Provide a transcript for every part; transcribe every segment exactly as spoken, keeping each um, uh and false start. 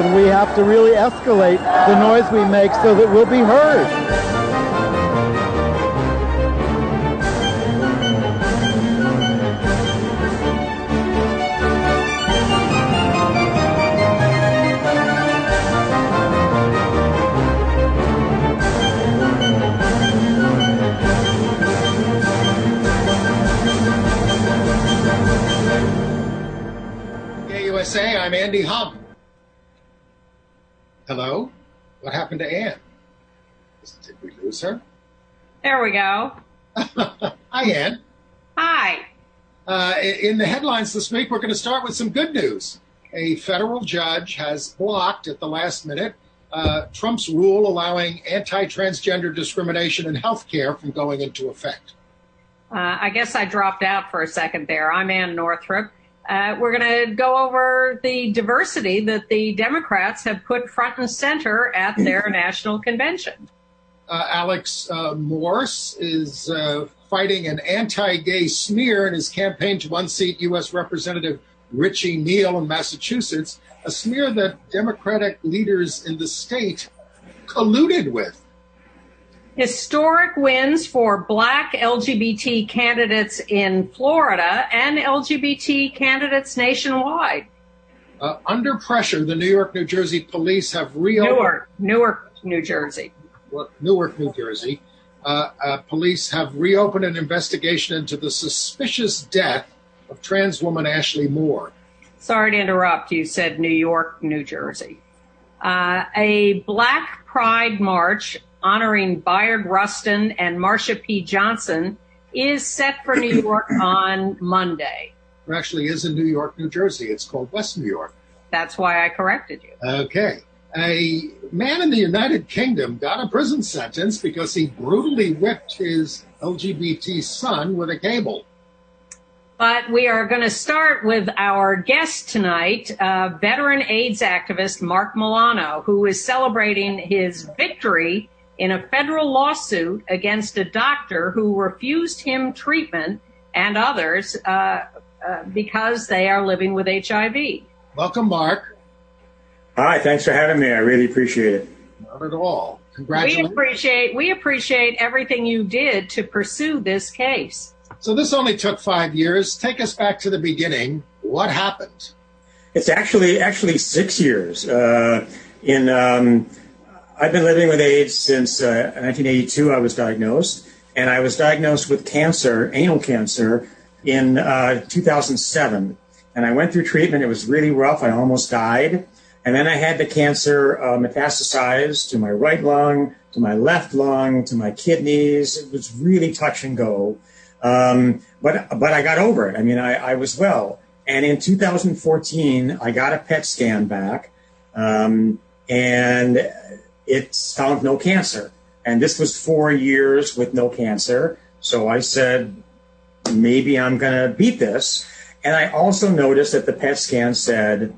and we have to really escalate the noise we make so that we'll be heard. Say I'm Andy Hum. Hello? What happened to Ann? Did we lose her? There we go. Hi, Ann. Hi. Uh, in the headlines this week, we're going to start with some good news. A federal judge has blocked at the last minute uh, Trump's rule allowing anti-transgender discrimination in health care from going into effect. Uh, I guess I dropped out for a second there. I'm Ann Northrup. Uh, we're going to go over the diversity that the Democrats have put front and center at their national convention. Uh, Alex uh, Morse is uh, fighting an anti-gay smear in his campaign to unseat U S Representative Richie Neal in Massachusetts, a smear that Democratic leaders in the state colluded with. Historic wins for black L G B T candidates in Florida and L G B T candidates nationwide. Uh, under pressure, the New York, New Jersey police have reopened... Newark, Newark, New Jersey. Newark, New Jersey. Uh, uh, police have reopened an investigation into the suspicious death of trans woman Ashley Moore. Sorry to interrupt. You said New York, New Jersey. Uh, a Black Pride March honoring Bayard Rustin and Marsha P. Johnson is set for New York on Monday. It actually is in New York, New Jersey. It's called West New York. That's why I corrected you. Okay. A man in the United Kingdom got a prison sentence because he brutally whipped his L G B T son with a cable. But we are going to start with our guest tonight, uh, veteran AIDS activist Mark Milano, who is celebrating his victory in a federal lawsuit against a doctor who refused him treatment and others uh, uh, because they are living with H I V. Welcome, Mark. Hi, thanks for having me. I really appreciate it. Not at all. Congratulations. We appreciate, we appreciate everything you did to pursue this case. So this only took five years. Take us back to the beginning. What happened? It's actually actually six years. Uh, in um, I've been living with AIDS since uh, nineteen eighty-two. I was diagnosed, and I was diagnosed with cancer, anal cancer, in uh, two thousand seven. And I went through treatment. It was really rough. I almost died. And then I had the cancer uh, metastasize to my right lung, to my left lung, to my kidneys. It was really touch and go. Um, but but I got over it. I mean, I, I was well. And in two thousand fourteen, I got a P E T scan back, um, and it found no cancer. And this was four years with no cancer. So I said, maybe I'm going to beat this. And I also noticed that the P E T scan said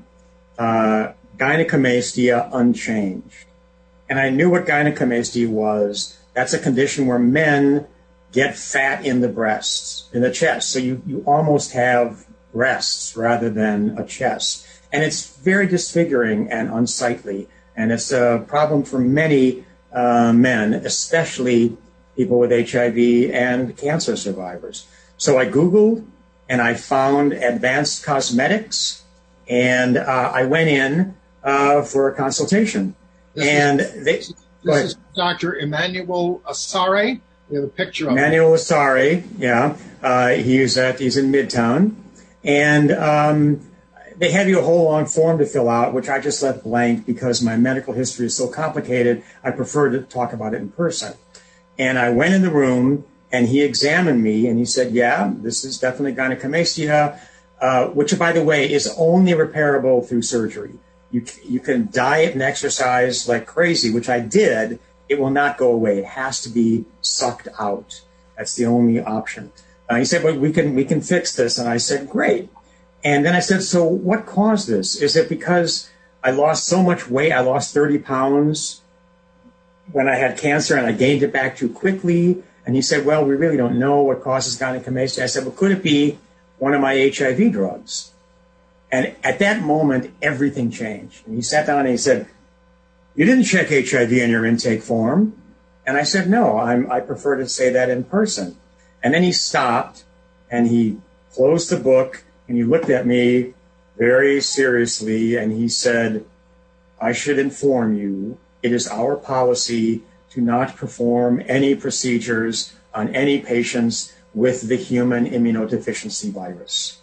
uh, gynecomastia unchanged. And I knew what gynecomastia was. That's a condition where men get fat in the breasts, in the chest. So you, you almost have breasts rather than a chest. And it's very disfiguring and unsightly. And it's a problem for many uh, men, especially people with H I V and cancer survivors. So I Googled and I found advanced cosmetics, and uh, I went in uh, for a consultation. This and is, they, this is Doctor Emmanuel Asare. We have a picture of Emmanuel Asare, yeah. Uh, he's at he's in Midtown, and um, they have you a whole long form to fill out, which I just left blank because my medical history is so complicated. I prefer to talk about it in person. And I went in the room, and he examined me, and he said, "Yeah, this is definitely gynecomastia, uh, which, by the way, is only repairable through surgery. You you can diet and exercise like crazy, which I did." It will not go away. It has to be sucked out. That's the only option. Uh, he said, well, we can we can fix this. And I said, great. And then I said, so what caused this? Is it because I lost so much weight? I lost thirty pounds when I had cancer and I gained it back too quickly. And he said, well, we really don't know what causes gynecomastia. I said, well, could it be one of my H I V drugs? And at that moment, everything changed. And he sat down and he said, "You didn't check H I V on your intake form." And I said, "No, I'm, I prefer to say that in person." And then he stopped and he closed the book and he looked at me very seriously and he said, "I should inform you, it is our policy to not perform any procedures on any patients with the human immunodeficiency virus."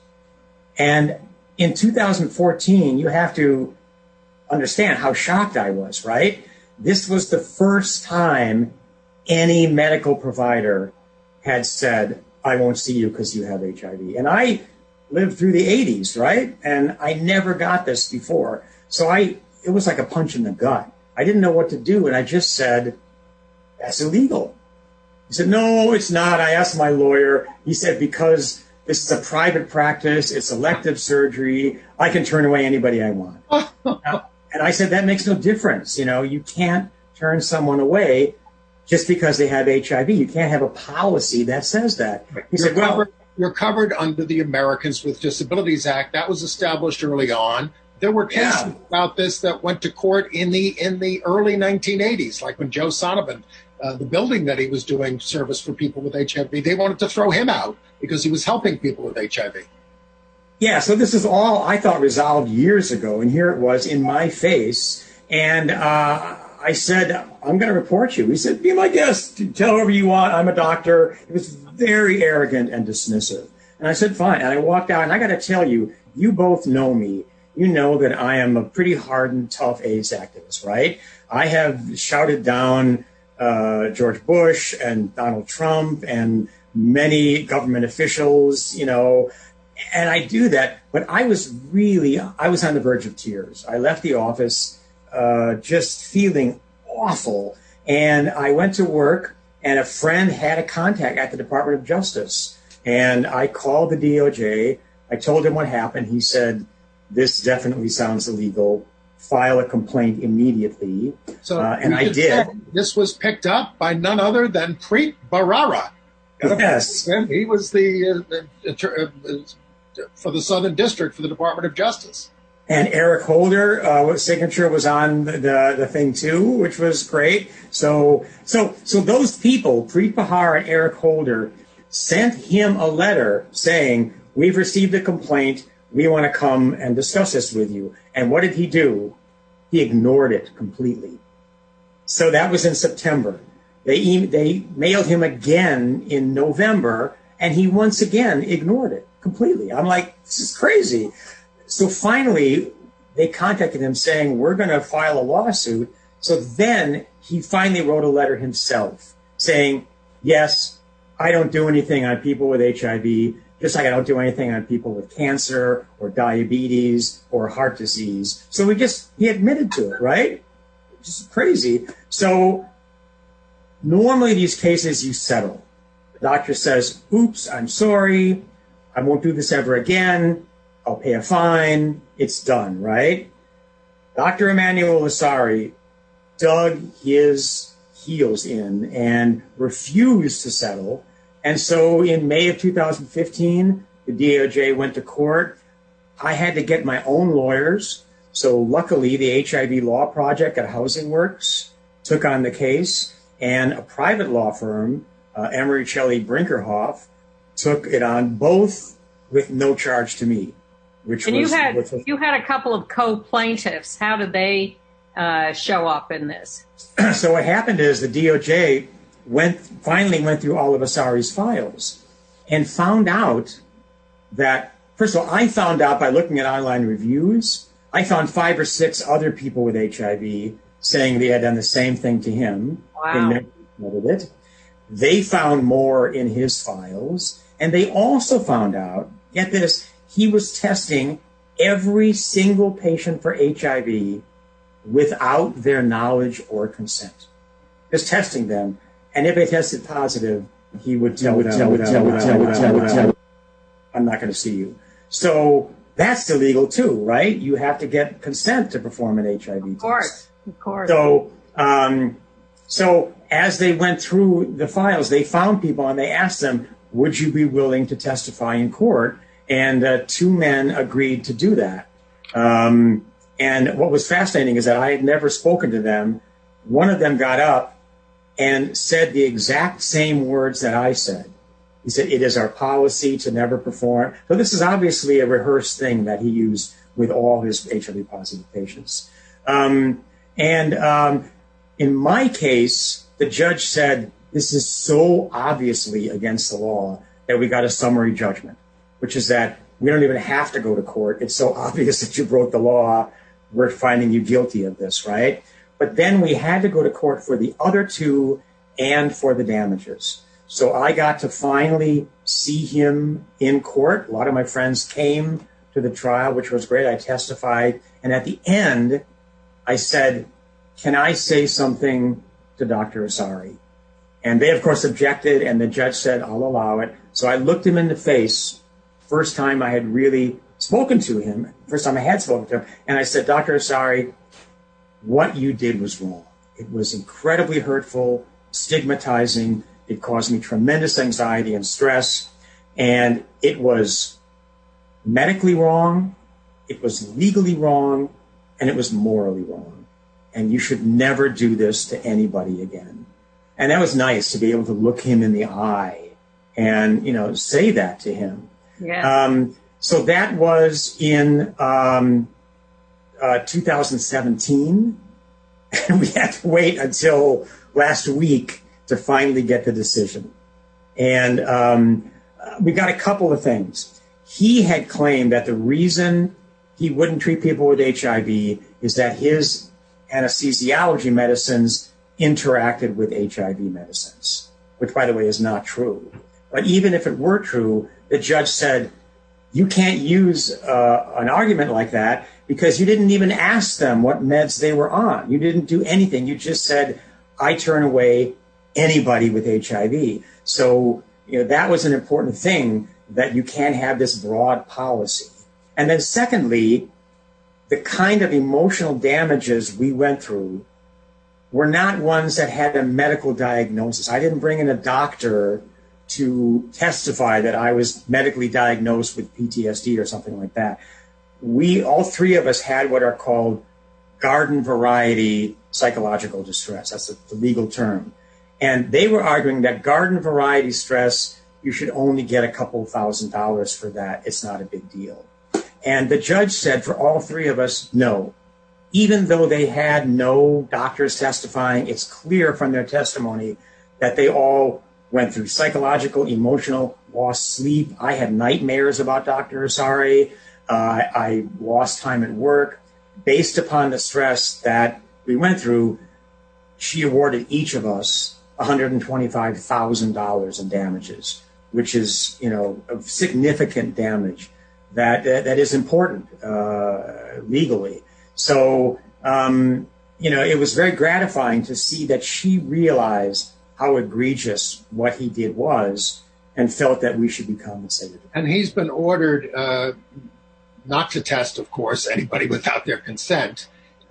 And in two thousand fourteen, you have to understand how shocked I was, right? This was the first time any medical provider had said, "I won't see you because you have H I V." And I lived through the eighties, right? And I never got this before. So I, it was like a punch in the gut. I didn't know what to do. And I just said, "That's illegal." He said, "No, it's not." I asked my lawyer. He said, "Because this is a private practice, it's elective surgery, I can turn away anybody I want." Now, and I said, "That makes no difference. You know, you can't turn someone away just because they have H I V. You can't have a policy that says that." He you're said, "Well, covered, you're covered under the Americans with Disabilities Act. That was established early on. There were cases Yeah. about this that went to court in the in the early nineteen eighties, like when Joe Sonovan, uh, the building that he was doing service for people with H I V, they wanted to throw him out because he was helping people with H I V." Yeah, so this is all I thought resolved years ago, and here it was in my face. And uh, I said, "I'm going to report you." He said, "Be my guest. Tell whoever you want. I'm a doctor." He was very arrogant and dismissive. And I said, "Fine." And I walked out, and I got to tell you, you both know me. You know that I am a pretty hardened, tough AIDS activist, right? I have shouted down uh, George Bush and Donald Trump and many government officials, you know, and I do that. But I was really, I was on the verge of tears. I left the office uh, just feeling awful. And I went to work, and a friend had a contact at the Department of Justice. And I called the D O J. I told him what happened. He said, "This definitely sounds illegal. File a complaint immediately." So uh, and we I could did. say This was picked up by none other than Preet Bharara. Yes. And he was the, uh, the uh, for the Southern District for the Department of Justice. And Eric Holder, uh, signature was on the, the the thing too, which was great. So so so those people, Preet Bharara and Eric Holder, sent him a letter saying, "We've received a complaint. We want to come and discuss this with you." And what did he do? He ignored it completely. So that was in September. They e- they mailed him again in November, and he once again ignored it completely. I'm like, this is crazy. So finally, they contacted him saying, "We're going to file a lawsuit." So then he finally wrote a letter himself saying, "Yes, I don't do anything on people with H I V, just like I don't do anything on people with cancer or diabetes or heart disease." So we just, he admitted to it, right? Just crazy. So normally these cases you settle. The doctor says, "Oops, I'm sorry. I won't do this ever again. I'll pay a fine." It's done, right? Doctor Emmanuel Lasari dug his heels in and refused to settle. And so in May of two thousand fifteen, the D O J went to court. I had to get my own lawyers. So luckily, the H I V Law Project at Housing Works took on the case, and a private law firm, uh, Emery Shelley Brinkerhoff, took it on, both with no charge to me. Which and was, you had was, you had a couple of co-plaintiffs. How did they uh, show up in this? So what happened is the D O J went finally went through all of Asari's files and found out that, first of all, I found out by looking at online reviews, I found five or six other people with H I V saying they had done the same thing to him. Wow. They never admitted it. They found more in his files, and they also found out, get this, he was testing every single patient for H I V without their knowledge or consent. Just testing them. And if they tested positive, he would tell them, "I'm not going to see you." So that's illegal too, right? You have to get consent to perform an H I V test. Of course, of course. So, um, so as they went through the files, they found people and they asked them, "Would you be willing to testify in court?" And uh, two men agreed to do that. Um, and what was fascinating is that I had never spoken to them. One of them got up and said the exact same words that I said. He said, "It is our policy to never perform." So this is obviously a rehearsed thing that he used with all his H I V positive patients. Um, and um, in my case, the judge said, this is so obviously against the law that we got a summary judgment, which is that we don't even have to go to court. It's so obvious that you broke the law. We're finding you guilty of this, right? But then we had to go to court for the other two and for the damages. So I got to finally see him in court. A lot of my friends came to the trial, which was great. I testified. And at the end, I said, "Can I say something to Doctor Asari?" And they, of course, objected, and the judge said, "I'll allow it." So I looked him in the face, first time I had really spoken to him, first time I had spoken to him, and I said, "Doctor Asari, what you did was wrong. It was incredibly hurtful, stigmatizing. It caused me tremendous anxiety and stress, and it was medically wrong, it was legally wrong, and it was morally wrong. And you should never do this to anybody again." And that was nice to be able to look him in the eye and, you know, say that to him. Yeah. Um, so that was in um, uh, two thousand seventeen. And we had to wait until last week to finally get the decision. And um, we got a couple of things. He had claimed that the reason he wouldn't treat people with H I V is that his anesthesiology medicines interacted with H I V medicines, which, by the way, is not true. But even if it were true, the judge said, you can't use uh, an argument like that because you didn't even ask them what meds they were on. You didn't do anything. You just said, I turn away anybody with H I V. So, you know, that was an important thing, that you can't have this broad policy. And then secondly, the kind of emotional damages we went through were not ones that had a medical diagnosis. I didn't bring in a doctor to testify that I was medically diagnosed with P T S D or something like that. We, all three of us, had what are called garden variety psychological distress. That's the legal term. And they were arguing that garden variety stress, you should only get a couple thousand dollars for that. It's not a big deal. And the judge said for all three of us, no. Even though they had no doctors testifying, it's clear from their testimony that they all went through psychological, emotional, lost sleep. I had nightmares about Doctor Asari. Uh, I lost time at work. Based upon the stress that we went through, she awarded each of us one hundred twenty-five thousand dollars in damages, which is, you know, of significant damage that that, that is important uh, legally. So, um, you know, it was very gratifying to see that she realized how egregious what he did was and felt that we should be compensated. And he's been ordered uh, not to test, of course, anybody without their consent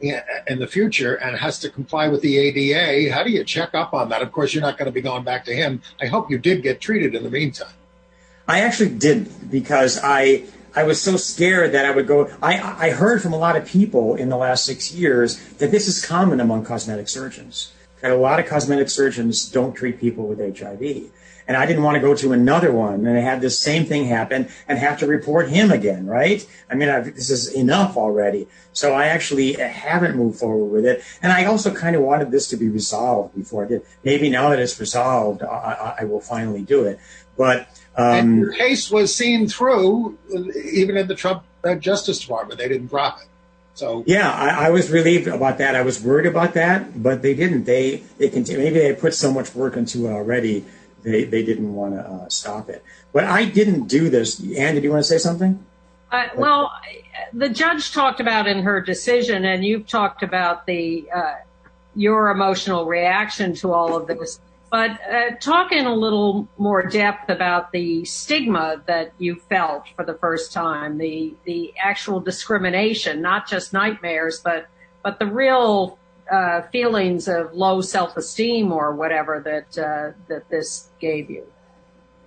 in the future, and has to comply with the A D A. How do you check up on that? Of course, you're not going to be going back to him. I hope you did get treated in the meantime. I actually didn't, because I I was so scared that I would go. I, I heard from a lot of people in the last six years that this is common among cosmetic surgeons, that a lot of cosmetic surgeons don't treat people with H I V. And I didn't want to go to another one and have this same thing happen and have to report him again, right? I mean, I've, this is enough already. So I actually haven't moved forward with it. And I also kind of wanted this to be resolved before I did. Maybe now that it's resolved, I, I will finally do it. But um, and your case was seen through, even in the Trump uh, Justice Department. They didn't drop it. So yeah, I, I was relieved about that. I was worried about that, but they didn't. They they continue. Maybe they put so much work into it already. They they didn't want to uh, stop it. But I didn't do this. Ann, did you want to say something? Uh, well, the judge talked about in her decision, and you've talked about the uh, your emotional reaction to all of this. But uh, talk in a little more depth about the stigma that you felt for the first time, the the actual discrimination, not just nightmares, but but the real uh, feelings of low self-esteem or whatever that uh, that this gave you.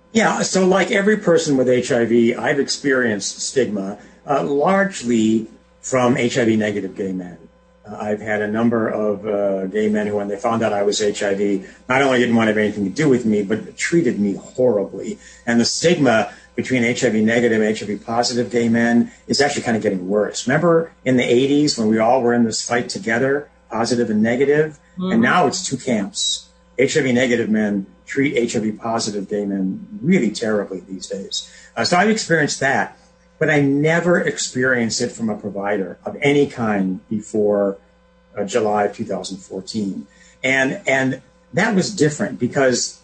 Yeah, so like every person with H I V, I've experienced stigma, uh, largely from H I V negative gay men. Uh, I've had a number of uh, gay men who, when they found out I was H I V, not only didn't want to have anything to do with me, but treated me horribly. And the stigma between H I V negative and H I V positive gay men is actually kind of getting worse. Remember in the eighties when we all were in this fight together, positive and negative? Mm-hmm. And now it's two camps. H I V negative men treat H I V positive gay men really terribly these days. Uh, so I've experienced that, but I never experienced it from a provider of any kind before uh, July of two thousand fourteen. And, and that was different because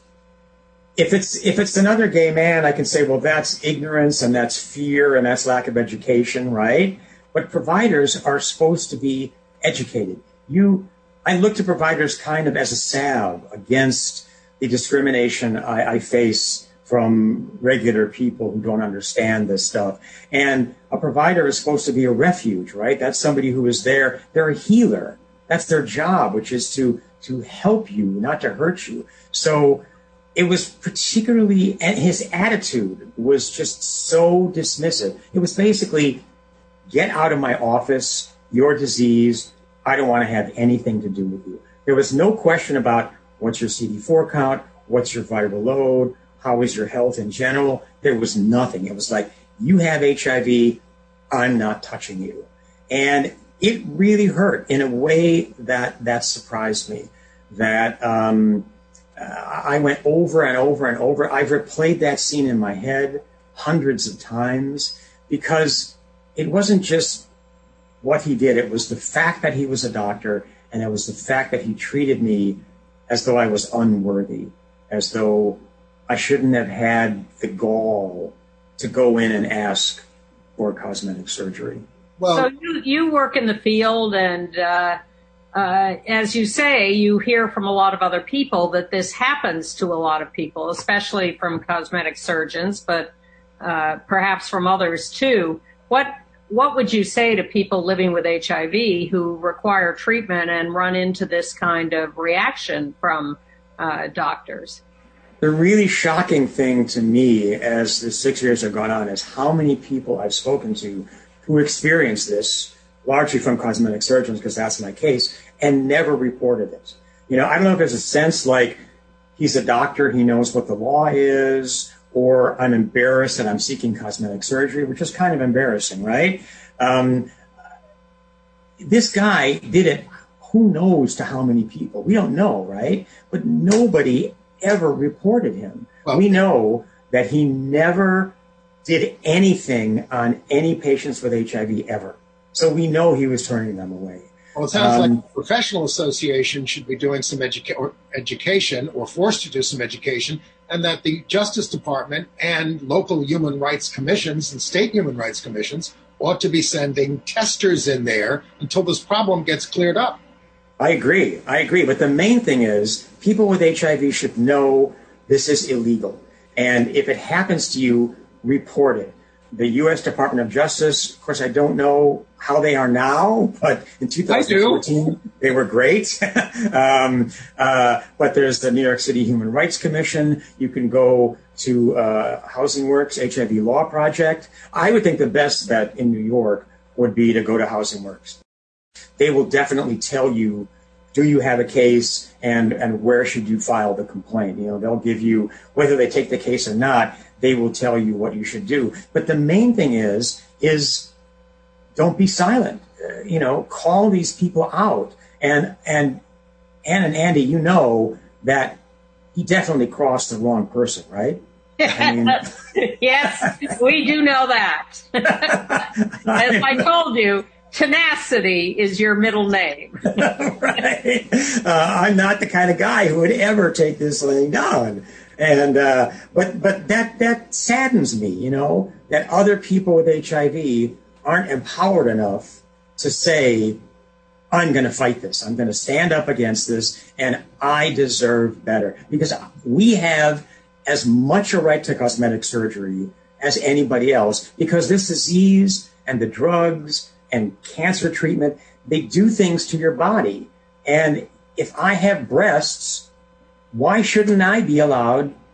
if it's, if it's another gay man, I can say, well, that's ignorance and that's fear and that's lack of education, right? But providers are supposed to be educated. You, I look to providers kind of as a salve against the discrimination I, I face from regular people who don't understand this stuff. And a provider is supposed to be a refuge, right? That's somebody who is there. They're a healer. That's their job, which is to, to help you, not to hurt you. So it was particularly, and his attitude was just so dismissive. It was basically, get out of my office, your disease. I don't want to have anything to do with you. There was no question about what's your C D four count, what's your viral load, how is your health in general. There was nothing. It was like, you have H I V, I'm not touching you. And it really hurt in a way that that surprised me, that um, uh, I went over and over and over. I've replayed that scene in my head hundreds of times because it wasn't just what he did. It was the fact that he was a doctor, and it was the fact that he treated me as though I was unworthy, as though I shouldn't have had the gall to go in and ask for cosmetic surgery. Well, so you, you work in the field, and uh, uh, as you say, you hear from a lot of other people that this happens to a lot of people, especially from cosmetic surgeons, but uh, perhaps from others too. What What would you say to people living with H I V who require treatment and run into this kind of reaction from uh, doctors? The really shocking thing to me as the six years have gone on is how many people I've spoken to who experience this, largely from cosmetic surgeons, because that's my case, and never reported it. You know, I don't know if there's a sense like he's a doctor, he knows what the law is, or I'm embarrassed that I'm seeking cosmetic surgery, which is kind of embarrassing, right? Um, this guy did it, who knows to how many people? We don't know, right? But nobody ever reported him. Well, we know that he never did anything on any patients with H I V ever. So we know he was turning them away. Well, it sounds um, like the professional association should be doing some educa- or education or forced to do some education, and that the Justice Department and local human rights commissions and state human rights commissions ought to be sending testers in there until this problem gets cleared up. I agree. I agree. But the main thing is people with H I V should know this is illegal. And if it happens to you, report it. The U S Department of Justice, of course, I don't know how they are now, but in two thousand fourteen, they were great. um, uh, but there's the New York City Human Rights Commission. You can go to uh, Housing Works, H I V Law Project. I would think the best bet in New York would be to go to Housing Works. They will definitely tell you, do you have a case, and, and where should you file the complaint? You know, they'll give you, whether they take the case or not, they will tell you what you should do. But the main thing is, is don't be silent. Uh, you know, call these people out. And, and Ann and Andy, you know that he definitely crossed the wrong person, right? I mean, yes, we do know that. As I told you, tenacity is your middle name. Right. Uh, I'm not the kind of guy who would ever take this laying down. And uh, but but that that saddens me, you know, that other people with H I V aren't empowered enough to say, I'm going to fight this. I'm going to stand up against this, and I deserve better. Because we have as much a right to cosmetic surgery as anybody else, because this disease and the drugs and cancer treatment, they do things to your body. And if I have breasts, why shouldn't I be allowed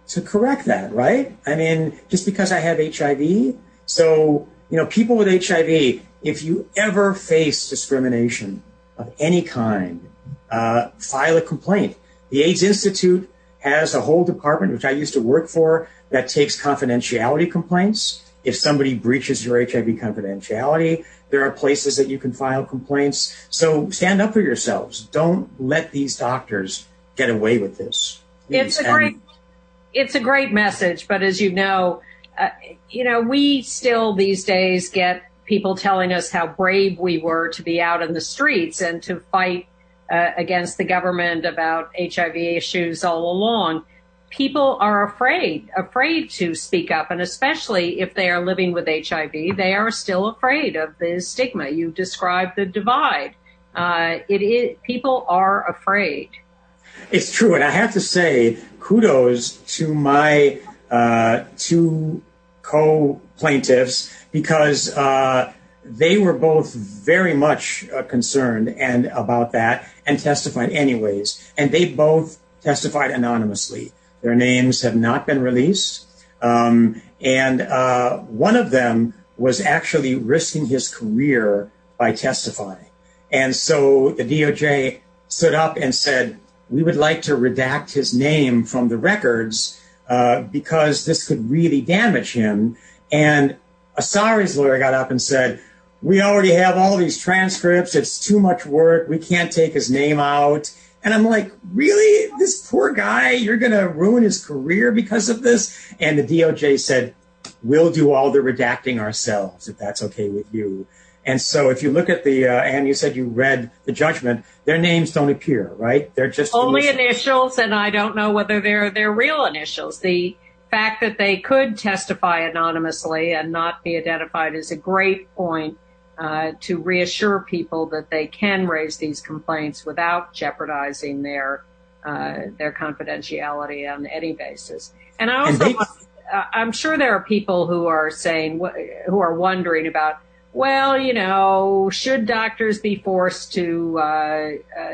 to correct that, right? I mean, just because I have H I V. So, you know, people with H I V, if you ever face discrimination of any kind, uh, file a complaint. The AIDS Institute has a whole department, which I used to work for, that takes confidentiality complaints. If somebody breaches your H I V confidentiality, there are places that you can file complaints. So stand up for yourselves. Don't let these doctors get away with this. Please. It's a great, and, it's a great message, but as you know, uh, you know, we still these days get people telling us how brave we were to be out in the streets and to fight uh, against the government about H I V issues all along. People are afraid, afraid to speak up, and especially if they are living with H I V, they are still afraid of the stigma. You described the divide. Uh, it is, people are afraid. It's true, and I have to say, kudos to my uh, two co-plaintiffs, because uh, they were both very much uh, concerned and about that and testified anyways, and they both testified anonymously. Their names have not been released, um, and uh, one of them was actually risking his career by testifying. And so the D O J stood up and said, we would like to redact his name from the records uh, because this could really damage him. And Asari's lawyer got up and said, we already have all these transcripts. It's too much work. We can't take his name out. And I'm like, really? This poor guy, you're going to ruin his career because of this? And the D O J said, we'll do all the redacting ourselves, if that's okay with you. And so if you look at the, uh, and you said you read the judgment, their names don't appear, right? They're just only initials. initials, and I don't know whether they're they're real initials. The fact that they could testify anonymously and not be identified is a great point uh, to reassure people that they can raise these complaints without jeopardizing their uh, their confidentiality on any basis. And I also, and they, uh, I'm sure there are people who are saying, who are wondering about, well, you know, should doctors be forced to uh, uh,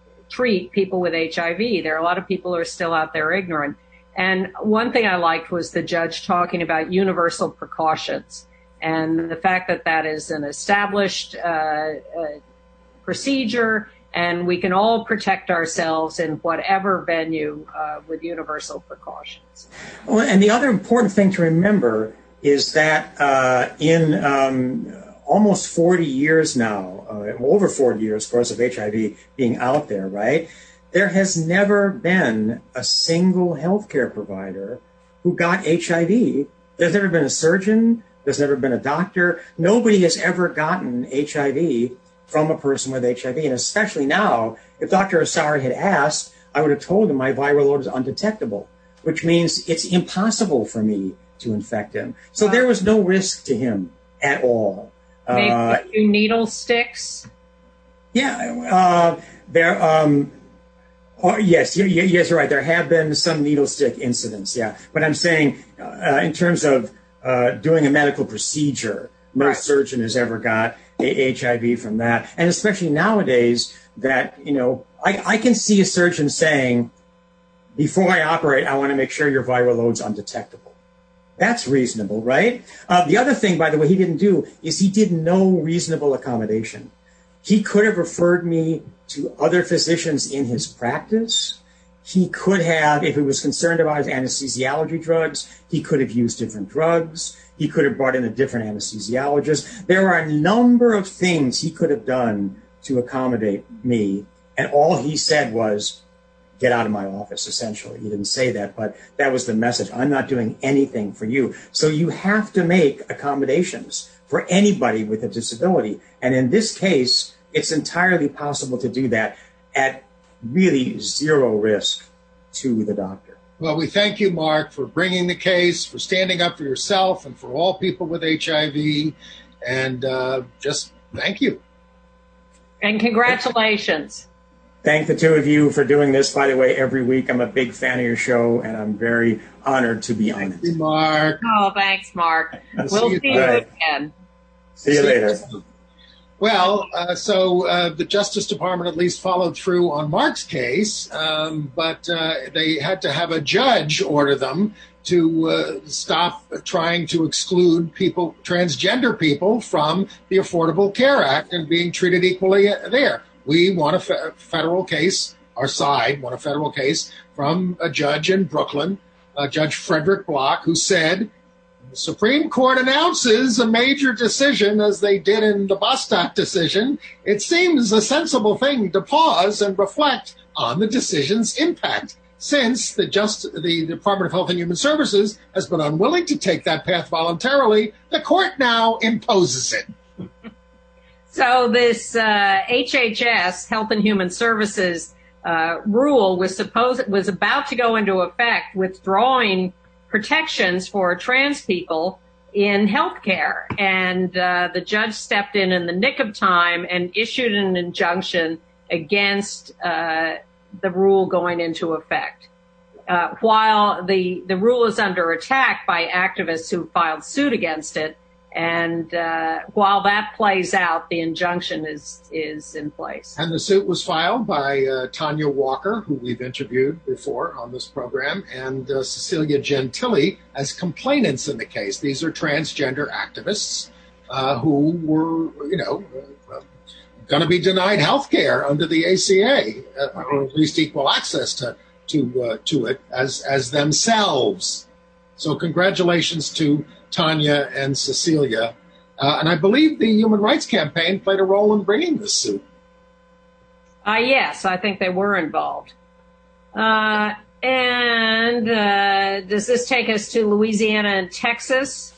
treat people with H I V? There are a lot of people who are still out there ignorant. And one thing I liked was the judge talking about universal precautions and the fact that that is an established uh, uh, procedure, and we can all protect ourselves in whatever venue uh, with universal precautions. Well, and the other important thing to remember is that uh, in um, almost forty years now, uh, over forty years, of course, of H I V being out there, right, there has never been a single healthcare provider who got H I V. There's never been a surgeon. There's never been a doctor. Nobody has ever gotten H I V from a person with H I V. And especially now, if Doctor Asari had asked, I would have told him my viral load is undetectable, which means it's impossible for me to infect him. So there was no risk to him at all. Maybe uh, two needle sticks? Yeah, uh, there. Um, oh, yes, you, you, yes, you're right. There have been some needle stick incidents. Yeah, but I'm saying uh, in terms of uh, doing a medical procedure, no right. surgeon has ever got a H I V from that, and especially nowadays that you know, I, I can see a surgeon saying, before I operate, I want to make sure your viral load's undetectable. That's reasonable, right? Uh, the other thing, by the way, he didn't do is he did no reasonable accommodation. He could have referred me to other physicians in his practice. He could have, if he was concerned about his anesthesiology drugs, he could have used different drugs. He could have brought in a different anesthesiologist. There are a number of things he could have done to accommodate me. And all he said was, get out of my office, essentially. He didn't say that, but that was the message. I'm not doing anything for you. So you have to make accommodations for anybody with a disability. And in this case, it's entirely possible to do that at really zero risk to the doctor. Well, we thank you, Mark, for bringing the case, for standing up for yourself and for all people with H I V. And uh, just thank you. And congratulations. Thank the two of you for doing this, by the way, every week. I'm a big fan of your show, and I'm very honored to be on it. Thank you, Mark. Oh, thanks, Mark. I'll we'll see you, see you right. again. See you see later. You. Well, uh, so uh, the Justice Department at least followed through on Mark's case, um, but uh, they had to have a judge order them to uh, stop trying to exclude people, transgender people, from the Affordable Care Act and being treated equally there. We won a fe- federal case, our side won a federal case from a judge in Brooklyn, uh, Judge Frederick Block, who said, the Supreme Court announces a major decision, as they did in the Bostock decision. It seems a sensible thing to pause and reflect on the decision's impact. Since the, just, the Department of Health and Human Services has been unwilling to take that path voluntarily, the court now imposes it. So this uh, H H S, Health and Human Services uh, rule was supposed was about to go into effect, withdrawing protections for trans people in healthcare. And uh, the judge stepped in in the nick of time and issued an injunction against uh, the rule going into effect. Uh, while the, the rule is under attack by activists who filed suit against it, and uh, while that plays out, the injunction is is in place. And the suit was filed by uh, Tanya Walker, who we've interviewed before on this program, and uh, Cecilia Gentili as complainants in the case. These are transgender activists uh, who were, you know, uh, going to be denied health care under the A C A, uh, or at least equal access to to uh, to it as as themselves. So congratulations to Tanya and Cecilia. Uh, and I believe the Human Rights Campaign played a role in bringing this suit. Uh, yes, I think they were involved. Uh, and uh, does this take us to Louisiana and Texas?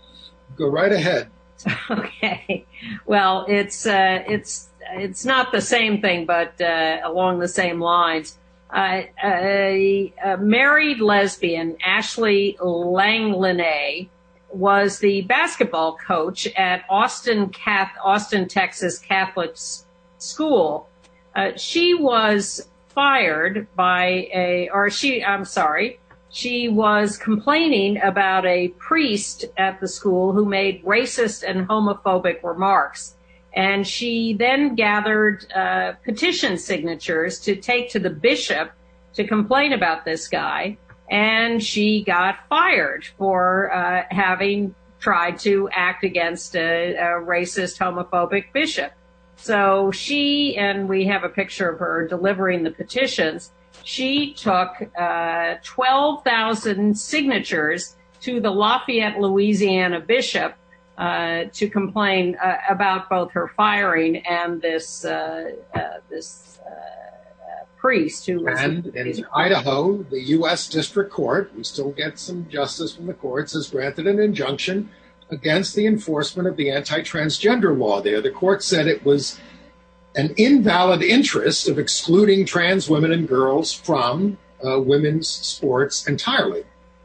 Go right ahead. Okay. Well, it's uh, it's it's not the same thing, but uh, along the same lines. Uh, a, a married lesbian, Ashley Langlinay, was the basketball coach at Austin, Cath- Austin, Texas Catholic School. Uh, she was fired by a, or she, I'm sorry, she was complaining about a priest at the school who made racist and homophobic remarks. And she then gathered uh, petition signatures to take to the bishop to complain about this guy. And she got fired for uh, having tried to act against a, a racist, homophobic bishop. So she, and we have a picture of her delivering the petitions, she took uh, twelve thousand signatures to the Lafayette, Louisiana bishop uh, to complain uh, about both her firing and this uh, uh, this uh, uh, priest who was. And in Idaho, the U S District Court, we still get some justice from the courts, has granted an injunction against the enforcement of the anti-transgender law there. The court said it was an invalid interest of excluding trans women and girls from uh, women's sports entirely.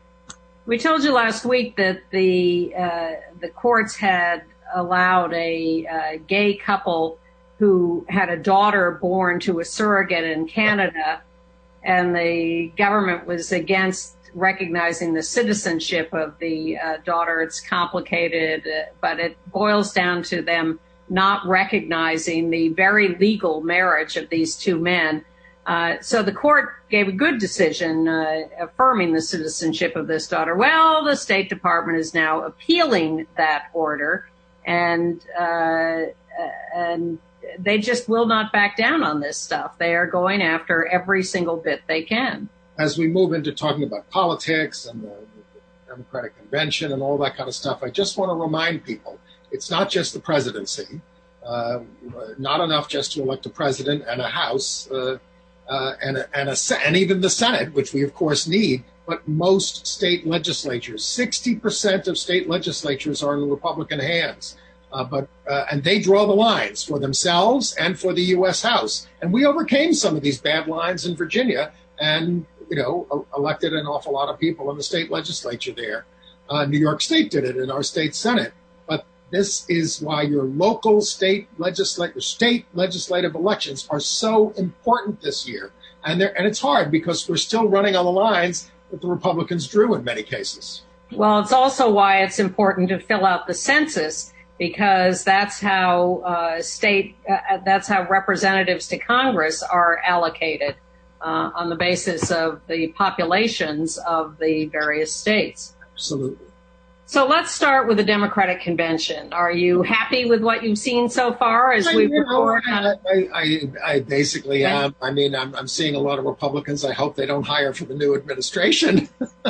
We told you last week that the uh, the courts had allowed a uh, gay couple who had a daughter born to a surrogate in Canada, and the government was against recognizing the citizenship of the uh, daughter. It's complicated, uh, but it boils down to them not recognizing the very legal marriage of these two men. Uh, so the court gave a good decision uh, affirming the citizenship of this daughter. Well, the State Department is now appealing that order, and uh, and they just will not back down on this stuff. They are going after every single bit they can. As we move into talking about politics and the, the Democratic Convention and all that kind of stuff, I just want to remind people, it's not just the presidency, uh, not enough just to elect a president and a House, uh, uh, and, a, and, a, and even the Senate, which we, of course, need, but most state legislatures. sixty percent of state legislatures are in Republican hands, uh, but uh, and they draw the lines for themselves and for the U S House. And we overcame some of these bad lines in Virginia and, you know, elected an awful lot of people in the state legislature there. Uh, New York State did it in our state Senate. But this is why your local state legislative, state legislative elections are so important this year. And they're, and it's hard because we're still running on the lines that the Republicans drew in many cases. Well, it's also why it's important to fill out the census, because that's how uh, state, uh, that's how representatives to Congress are allocated uh, on the basis of the populations of the various states. Absolutely. So let's start with the Democratic convention. Are you happy with what you've seen so far as we report? I, I, I, I basically am. I mean, I'm, I'm seeing a lot of Republicans. I hope they don't hire for the new administration.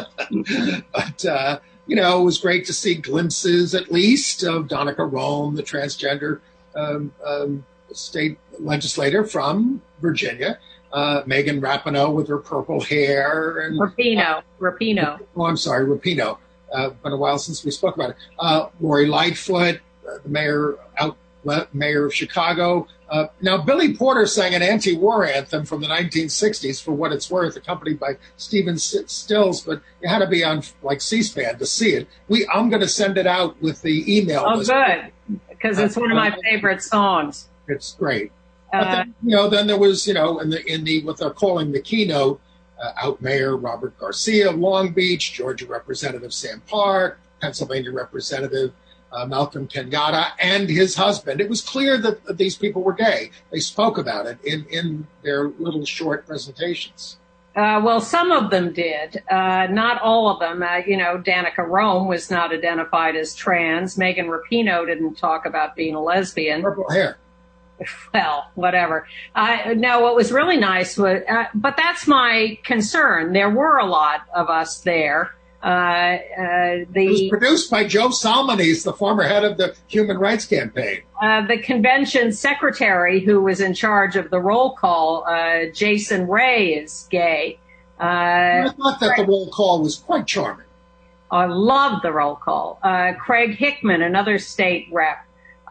But, uh, you know, it was great to see glimpses, at least, of Danica Roem, the transgender um, um, state legislator from Virginia. Uh, Megan Rapinoe with her purple hair. And, Rapinoe. Rapinoe. Oh, I'm sorry, Rapinoe. Uh, been a while since we spoke about it. Uh, Lori Lightfoot, uh, the mayor out, mayor of Chicago. Uh, now, Billy Porter sang an anti-war anthem from the nineteen sixties, for what it's worth, accompanied by Stephen Stills, but you had to be on like C-SPAN to see it. We, I'm going to send it out with the email. Oh, good, because it's one of my favorite songs. It's great. Uh, but then, you know, then there was, you know, in the in the what they're calling the keynote. Uh, out Mayor Robert Garcia of Long Beach, Georgia Representative Sam Park, Pennsylvania Representative uh, Malcolm Kenyatta, and his husband. It was clear that, that these people were gay. They spoke about it in, in their little short presentations. Uh, well, some of them did. Uh, not all of them. Uh, you know, Danica Roem was not identified as trans. Megan Rapinoe didn't talk about being a lesbian. Purple hair. Well, whatever. Uh, no, what was really nice was, uh, but that's my concern. There were a lot of us there. Uh, uh, the, it was produced by Joe Salmonese, the former head of the Human Rights Campaign. Uh, the convention secretary who was in charge of the roll call, uh, Jason Ray, is gay. Uh, I thought that the roll call was quite charming. I loved the roll call. Uh, Craig Hickman, another state rep.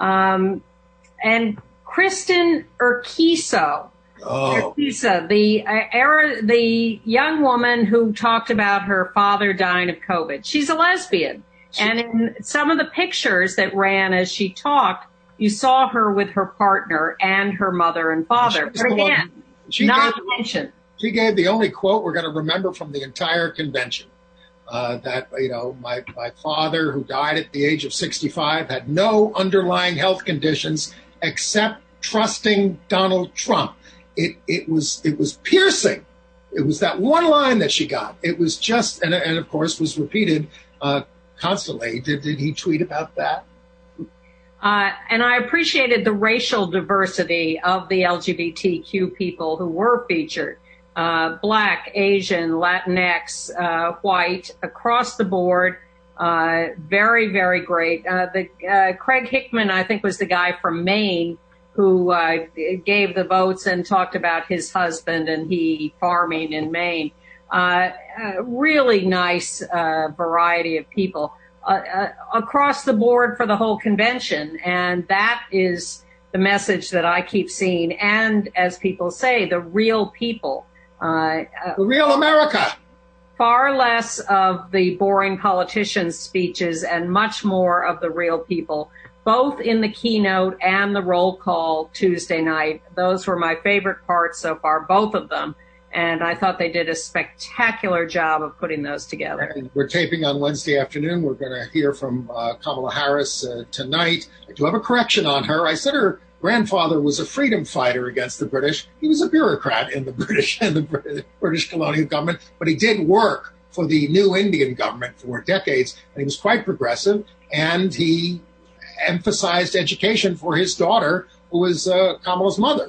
Um, and Kristen Urquizo, oh. Urquiza, the uh, era, the young woman who talked about her father dying of COVID. She's a lesbian, she, and in some of the pictures that ran as she talked, you saw her with her partner and her mother and father. But again, she not gave, mentioned. She gave the only quote we're going to remember from the entire convention. Uh, that, you know, my, my father, who died at the age of sixty-five, had no underlying health conditions except trusting Donald Trump. It it was it was piercing. It was that one line that she got. It was just, and, and of course was repeated uh, constantly. Did did he tweet about that? Uh, and I appreciated the racial diversity of the L G B T Q people who were featured. Uh, Black, Asian, Latinx, uh, white, across the board. Uh, very, very great. Uh, the uh, Craig Hickman, I think, was the guy from Maine who uh, gave the votes and talked about his husband and he farming in Maine. Uh, a really nice uh, variety of people uh, uh, across the board for the whole convention. And that is the message that I keep seeing. And as people say, the real people. Uh, the real America. Far less of the boring politicians' speeches and much more of the real people, both in the keynote and the roll call Tuesday night. Those were my favorite parts so far, both of them. And I thought they did a spectacular job of putting those together. And we're taping on Wednesday afternoon. We're going to hear from uh, Kamala Harris uh, tonight. I do have a correction on her. I said her grandfather was a freedom fighter against the British. He was a bureaucrat in the British in the British colonial government, but he did work for the new Indian government for decades, and he was quite progressive, and he emphasized education for his daughter, who was uh, Kamala's mother.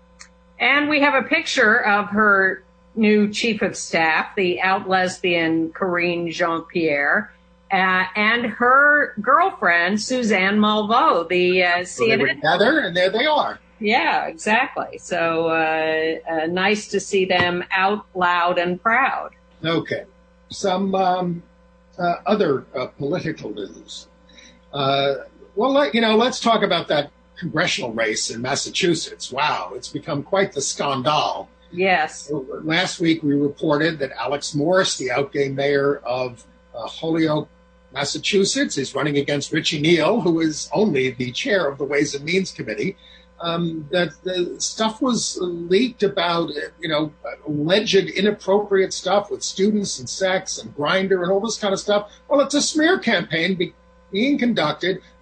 And we have a picture of her new chief of staff, the out lesbian Karine Jean-Pierre, Uh, and her girlfriend, Suzanne Malveaux, the uh, so C N N. They were together, and there they are. Yeah, exactly. So uh, uh, nice to see them out loud and proud. Okay. Some um, uh, other uh, political news. Uh, well, let, you know, let's talk about that congressional race in Massachusetts. Wow, it's become quite the scandal. Yes. Last week we reported that Alex Morse, the outgoing mayor of uh, Holyoke, Massachusetts, is running against Richie Neal, who is only the chair of the Ways and Means Committee. Um, that the stuff was leaked about, you know, alleged inappropriate stuff with students and sex and Grindr and all this kind of stuff. Well, it's a smear campaign be- being conducted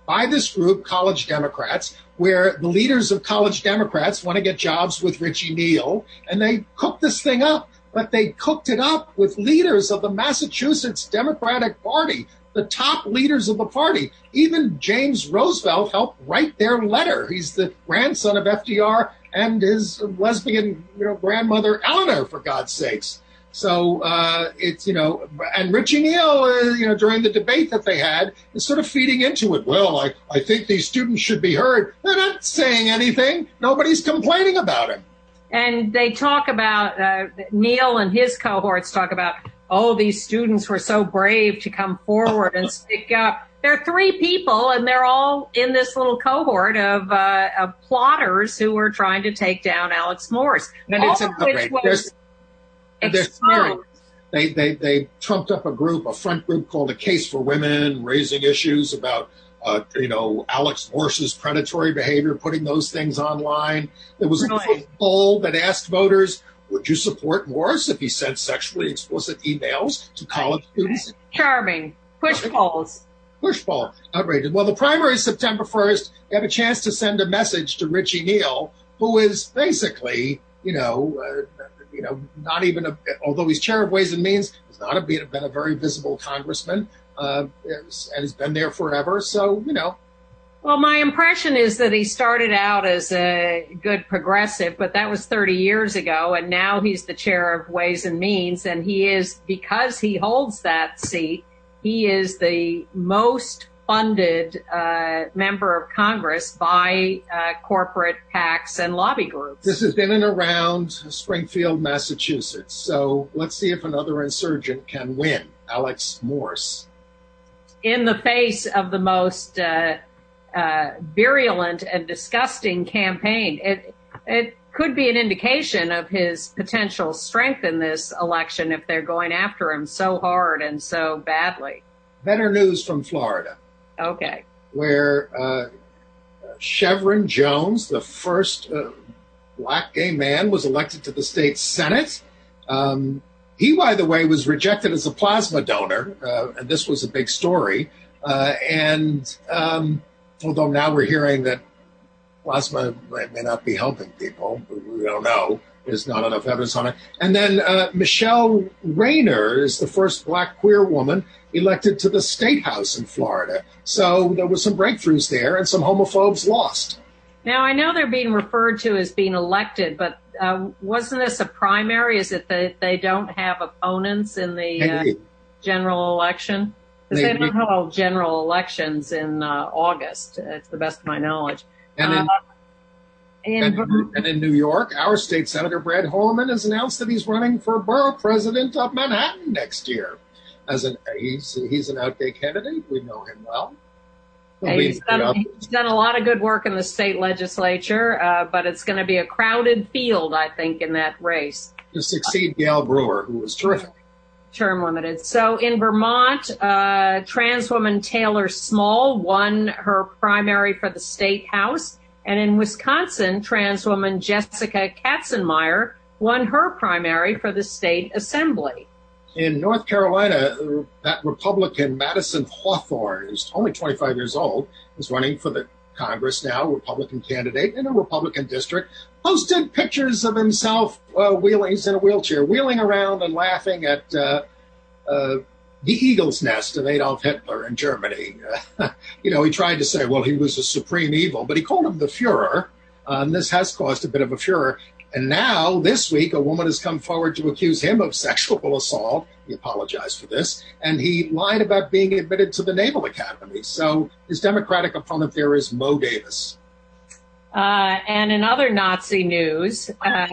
by this group, College Democrats, where the leaders of College Democrats want to get jobs with Richie Neal, and they cooked this thing up. But they cooked it up with leaders of the Massachusetts Democratic Party, the top leaders of the party. Even James Roosevelt helped write their letter. He's the grandson of F D R and his lesbian, you know, grandmother, Eleanor, for God's sakes. So uh, it's, you know, and Richie Neal, uh, you know, during the debate that they had, is sort of feeding into it. Well, I, I think these students should be heard. They're not saying anything. Nobody's complaining about him. And they talk about, uh, Neal and his cohorts talk about, oh, these students were so brave to come forward and speak up. There are three people, and they're all in this little cohort of, uh, of plotters who were trying to take down Alex Morse. And all it's of another which was They're smearing. exposed. They, they, they trumped up a group, a front group called A Case for Women, raising issues about Uh, you know, Alex Morse's predatory behavior, putting those things online. There was Really? a poll that asked voters, would you support Morse if he sent sexually explicit emails to college students? Charming. Push polls. Push poll. Outrageous. Well, the primary is September first. You have a chance to send a message to Richie Neal, who is basically, you know, uh, you know, not even, a, although he's chair of Ways and Means, has not a, been a very visible congressman. Uh, and has been there forever. So, you know. Well, my impression is that he started out as a good progressive, but that was thirty years ago. And now he's the chair of Ways and Means. And he is, because he holds that seat, he is the most funded uh, member of Congress by uh, corporate PACs and lobby groups. This is in and around Springfield, Massachusetts. So let's see if another insurgent can win. Alex Morse. In the face of the most uh, uh, virulent and disgusting campaign. It, it could be an indication of his potential strength in this election if they're going after him so hard and so badly. Better news from Florida. Okay. Where uh, Chevron Jones, the first uh, black gay man, was elected to the state Senate. Um, He, by the way, was rejected as a plasma donor, uh, and this was a big story. Uh, and um, although now we're hearing that plasma may not be helping people, we don't know. There's not enough evidence on it. And then uh, Michelle Rayner is the first black queer woman elected to the state house in Florida. So there were some breakthroughs there, and some homophobes lost. Now, I know they're being referred to as being elected, but uh, wasn't this a primary? Is it that they don't have opponents in the uh, general election? Because they, they don't hold general elections in uh, August, uh, to the best of my knowledge. And in, uh, in, and, and in New York, our state Senator Brad Holman has announced that he's running for borough president of Manhattan next year. As an he's he's an out gay candidate. We know him well. He's done, he's done a lot of good work in the state legislature, uh, but it's going to be a crowded field, I think, in that race. To succeed Gail Brewer, who was terrific. Term limited. So in Vermont, uh, trans woman Taylor Small won her primary for the state house. And in Wisconsin, trans woman Jessica Katzenmeyer won her primary for the state assembly. In North Carolina, that Republican Madison Hawthorne, who's only twenty-five years old, is running for the Congress now, Republican candidate in a Republican district, posted pictures of himself uh, wheeling, he's in a wheelchair, wheeling around and laughing at uh, uh, the eagle's nest of Adolf Hitler in Germany. Uh, you know, he tried to say, well, he was a supreme evil, but he called him the Fuhrer, uh, and this has caused a bit of a furor. And now, this week, a woman has come forward to accuse him of sexual assault. He apologized for this. And he lied about being admitted to the Naval Academy. So his Democratic opponent there is Mo Davis. Uh, and in other Nazi news, uh,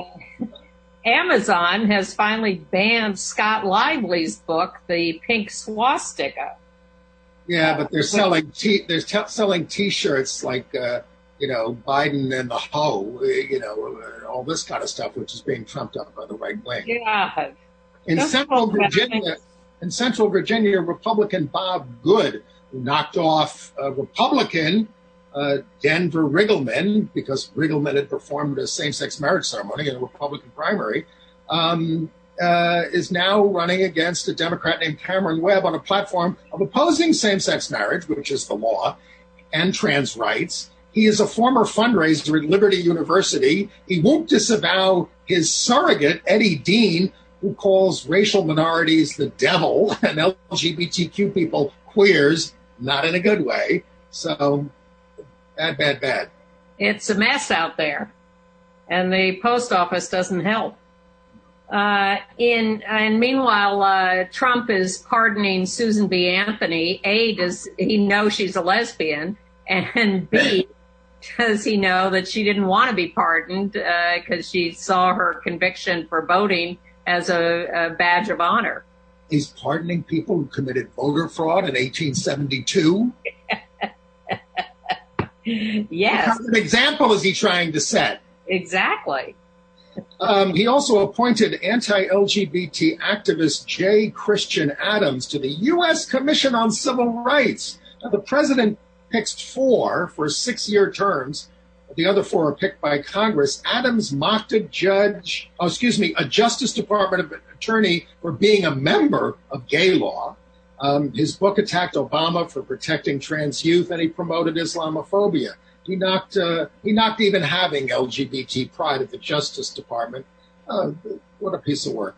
Amazon has finally banned Scott Lively's book, The Pink Swastika. Yeah, but they're selling t- they're t- selling T-shirts like... Uh, you know, Biden and the hoe, you know, all this kind of stuff, which is being trumped up by the right wing. Yeah. In That's Central Virginia, in Central Virginia, Republican Bob Good knocked off uh, Republican uh, Denver Riggleman, because Riggleman had performed a same-sex marriage ceremony in a Republican primary, um, uh, is now running against a Democrat named Cameron Webb on a platform of opposing same-sex marriage, which is the law, and trans rights. He is a former fundraiser at Liberty University. He won't disavow his surrogate, Eddie Dean, who calls racial minorities the devil and L G B T Q people queers, not in a good way. So bad, bad, bad. It's a mess out there, and the post office doesn't help. Uh, in and meanwhile, uh, Trump is pardoning Susan B. Anthony. A, does he know she's a lesbian? And B, does he know that she didn't want to be pardoned because uh, she saw her conviction for voting as a, a badge of honor? He's pardoning people who committed voter fraud in eighteen seventy-two. Yes. What kind of example is he trying to set? Exactly. Um, he also appointed anti-L G B T activist J. Christian Adams to the U S Commission on Civil Rights. Now, the president picks four for six-year terms. The other four are picked by Congress. Adams mocked a judge, oh, excuse me, a Justice Department attorney for being a member of gay law. Um, his book attacked Obama for protecting trans youth, and he promoted Islamophobia. He knocked, uh, he knocked even having L G B T pride at the Justice Department. Uh, what a piece of work.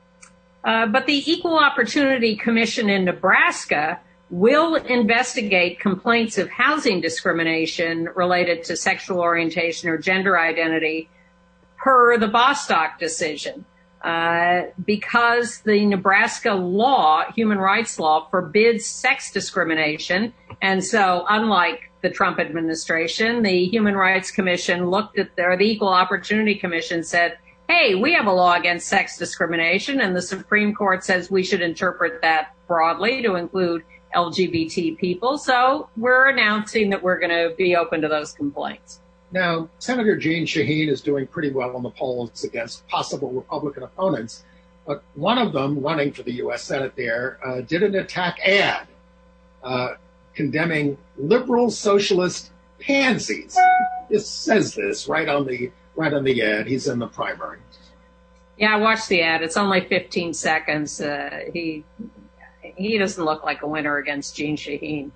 Uh, but the Equal Opportunity Commission in Nebraska will investigate complaints of housing discrimination related to sexual orientation or gender identity per the Bostock decision. Uh, because the Nebraska law, human rights law, forbids sex discrimination. And so, unlike the Trump administration, the Human Rights Commission looked at their, the Equal Opportunity Commission said, hey, we have a law against sex discrimination, and the Supreme Court says we should interpret that broadly to include L G B T people. So we're announcing that we're going to be open to those complaints. Now, Senator Jeanne Shaheen is doing pretty well in the polls against possible Republican opponents, but one of them running for the U S Senate there uh, did an attack ad uh, condemning liberal socialist pansies. It says this right on the right on the ad. He's in the primary. Yeah, I watched the ad. It's only fifteen seconds. Uh, he he doesn't look like a winner against Jeanne Shaheen.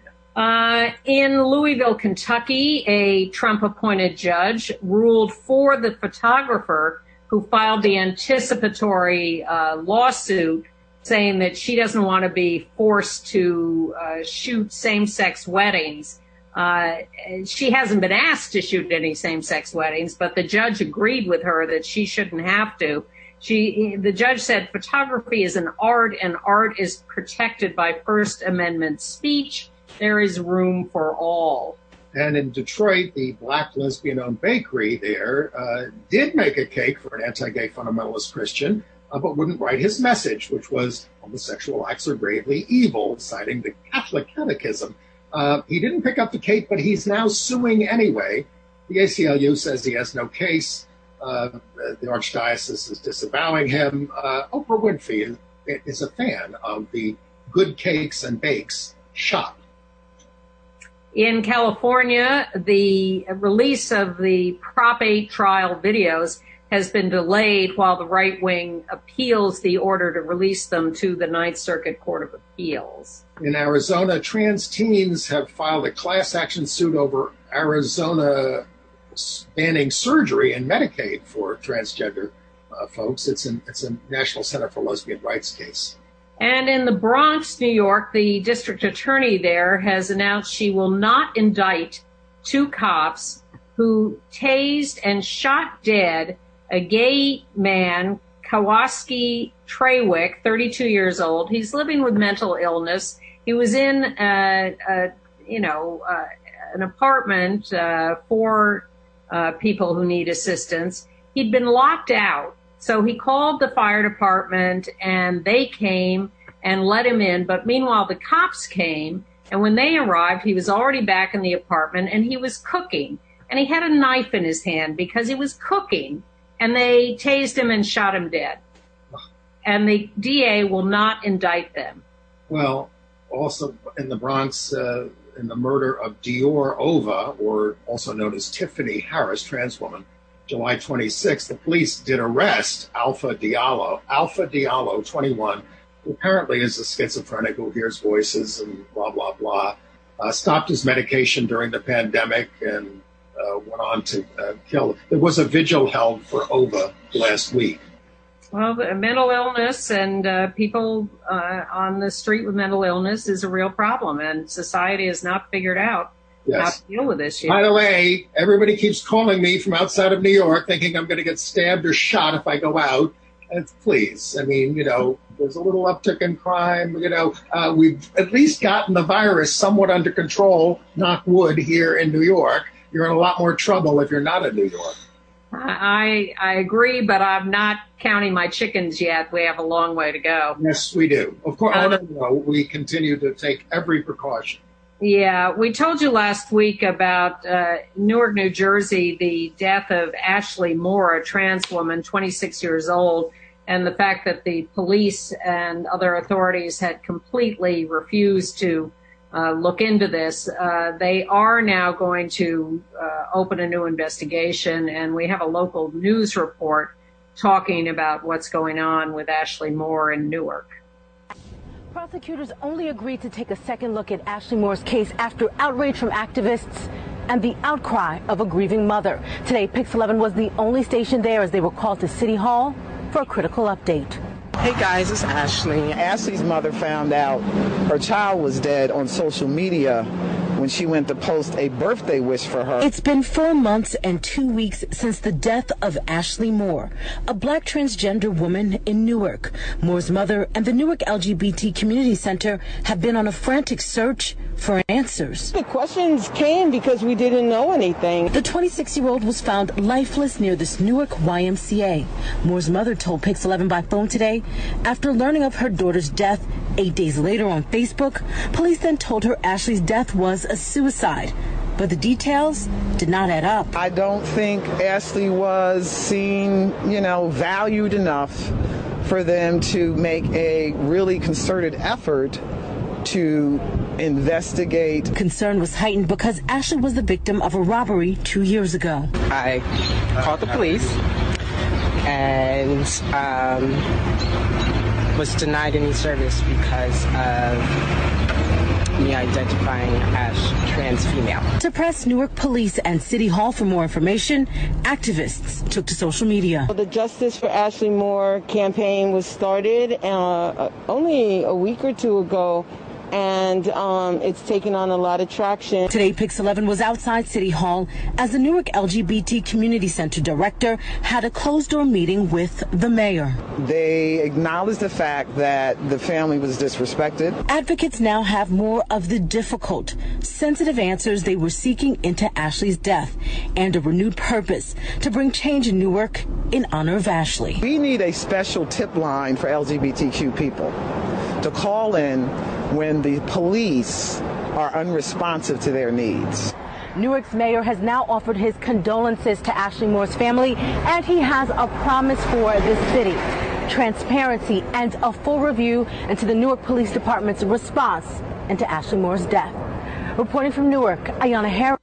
Uh, in Louisville, Kentucky, a Trump-appointed judge ruled for the photographer who filed the anticipatory uh, lawsuit saying that she doesn't want to be forced to uh, shoot same-sex weddings. Uh, she hasn't been asked to shoot any same-sex weddings, but the judge agreed with her that she shouldn't have to. She, the judge said photography is an art, and art is protected by First Amendment speech. There is room for all. And in Detroit, the black lesbian-owned bakery there uh, did make a cake for an anti-gay fundamentalist Christian, uh, but wouldn't write his message, which was homosexual acts are gravely evil, citing the Catholic Catechism. Uh, he didn't pick up the cake, but he's now suing anyway. The A C L U says he has no case. Uh, the Archdiocese is disavowing him. Uh, Oprah Winfrey is, is a fan of the Good Cakes and Bakes shop. In California, the release of the Prop eight trial videos has been delayed while the right wing appeals the order to release them to the Ninth Circuit Court of Appeals. In Arizona, trans teens have filed a class action suit over Arizona banning surgery and Medicaid for transgender uh, folks. It's, an, it's a National Center for Lesbian Rights case. And in the Bronx, New York, the district attorney there has announced she will not indict two cops who tased and shot dead a gay man, Kowalski Trawick, thirty-two years old. He's living with mental illness. He was in, uh, uh, you know, uh, an apartment uh, for uh, people who need assistance. He'd been locked out. So he called the fire department, and they came and let him in. But meanwhile, the cops came, and when they arrived, he was already back in the apartment, and he was cooking. And he had a knife in his hand because he was cooking, and they tased him and shot him dead. And the D A will not indict them. Well, also in the Bronx, uh, in the murder of Dior Ova, or also known as Tiffany Harris, trans woman, July twenty-sixth, the police did arrest Alpha Diallo, Alpha Diallo, twenty-one, who apparently is a schizophrenic who hears voices and blah, blah, blah. uh, stopped his medication during the pandemic and uh, went on to uh, kill. There was a vigil held for Ova last week. Well, mental illness and uh, people uh, on the street with mental illness is a real problem, and society has not figured out yes. how to deal with this yet. By the way, everybody keeps calling me from outside of New York thinking I'm going to get stabbed or shot if I go out. And please, I mean, you know, there's a little uptick in crime. You know, uh, we've at least gotten the virus somewhat under control, knock wood, here in New York. You're in a lot more trouble if you're not in New York. I I agree, but I'm not counting my chickens yet. We have a long way to go. Yes, we do. Of course, Uh, oh, no, no, we continue to take every precaution. Yeah, we told you last week about uh, Newark, New Jersey, the death of Ashley Moore, a trans woman, twenty-six years old, and the fact that the police and other authorities had completely refused to Uh, look into this. Uh, they are now going to uh, open a new investigation, and we have a local news report talking about what's going on with Ashley Moore in Newark. Prosecutors only agreed to take a second look at Ashley Moore's case after outrage from activists and the outcry of a grieving mother. Today, Pix eleven was the only station there as they were called to City Hall for a critical update. Hey guys, it's Ashley. Ashley's mother found out her child was dead on social media when she went to post a birthday wish for her. It's been four months and two weeks since the death of Ashley Moore, a black transgender woman in Newark. Moore's mother and the Newark L G B T Community Center have been on a frantic search for answers. The questions came because we didn't know anything. The twenty-six-year-old was found lifeless near this Newark Y M C A. Moore's mother told Pix eleven by phone today after learning of her daughter's death eight days later on Facebook. Police then told her Ashley's death was a suicide, but the details did not add up. I don't think Ashley was seen, you know, valued enough for them to make a really concerted effort to investigate. Concern was heightened because Ashley was the victim of a robbery two years ago. I called the police and um, was denied any service because of me identifying as trans female. To press Newark Police and City Hall for more information, activists took to social media. The Justice for Ashley Moore campaign was started uh, only a week or two ago, and um, it's taken on a lot of traction. Today, Pix eleven was outside City Hall as the Newark L G B T Community Center director had a closed-door meeting with the mayor. They acknowledged the fact that the family was disrespected. Advocates now have more of the difficult, sensitive answers they were seeking into Ashley's death and a renewed purpose to bring change in Newark in honor of Ashley. We need a special tip line for L G B T Q people to call in when the police are unresponsive to their needs. Newark's mayor has now offered his condolences to Ashley Moore's family, and he has a promise for the city: transparency and a full review into the Newark Police Department's response into Ashley Moore's death. Reporting from Newark, Ayana Harris.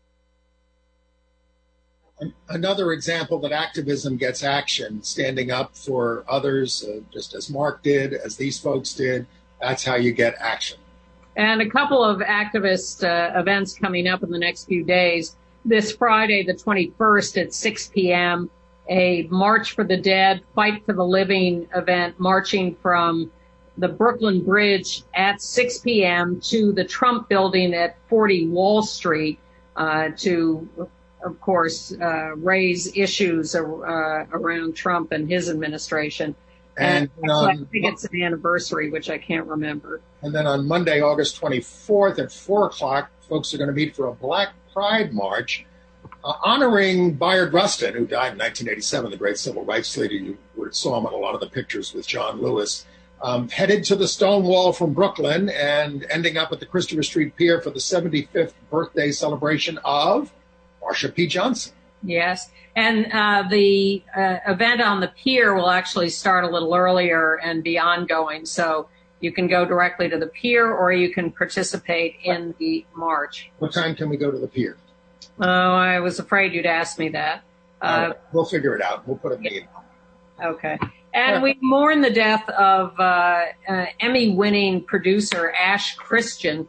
Another example that activism gets action, standing up for others, uh, just as Mark did, as these folks did. That's how you get action. And a couple of activist uh, events coming up in the next few days. This Friday, the twenty-first at six p.m., a March for the Dead, Fight for the Living event, marching from the Brooklyn Bridge at six p.m. to the Trump building at forty Wall Street uh, to, of course, uh, raise issues uh, around Trump and his administration. And, and um, I think it's an anniversary, which I can't remember. And then on Monday, August twenty-fourth at four o'clock, folks are going to meet for a Black Pride March uh, honoring Bayard Rustin, who died in nineteen eighty-seven, the great civil rights leader. You would have saw him in a lot of the pictures with John Lewis. Um, headed to the Stonewall from Brooklyn and ending up at the Christopher Street Pier for the seventy-fifth birthday celebration of Marsha P. Johnson. Yes. And uh, the uh, event on the pier will actually start a little earlier and be ongoing. So you can go directly to the pier or you can participate in the march. What time can we go to the pier? Oh, I was afraid you'd ask me that. Uh, right. We'll figure it out. We'll put it in the email. Okay. And we mourn the death of uh, uh, Emmy-winning producer Ash Christian,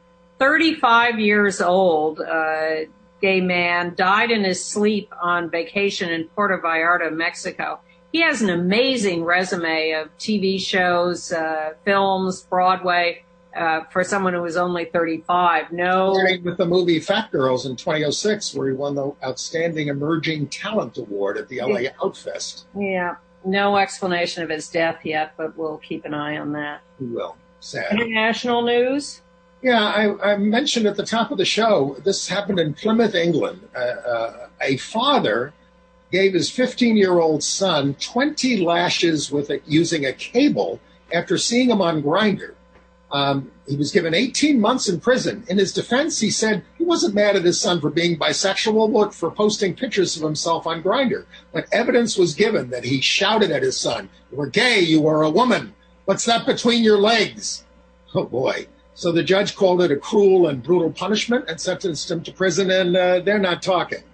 thirty-five years old, uh, gay man, died in his sleep on vacation in Puerto Vallarta, Mexico. He has an amazing resume of T V shows, uh, films, Broadway, uh, for someone who was only thirty-five. No. With the movie Fat Girls in twenty oh six, where he won the Outstanding Emerging Talent Award at the L A Outfest. Yeah. No explanation of his death yet, but we'll keep an eye on that. We will. Sad. International news? Yeah, I, I mentioned at the top of the show, this happened in Plymouth, England. Uh, uh, a father gave his fifteen-year-old son twenty lashes with a, using a cable after seeing him on Grindr. Um, he was given eighteen months in prison. In his defense, he said he wasn't mad at his son for being bisexual, but for posting pictures of himself on Grindr. When evidence was given that he shouted at his son, "You were gay, you are a woman. What's that between your legs?" Oh, boy. So the judge called it a cruel and brutal punishment and sentenced him to prison, and uh, they're not talking.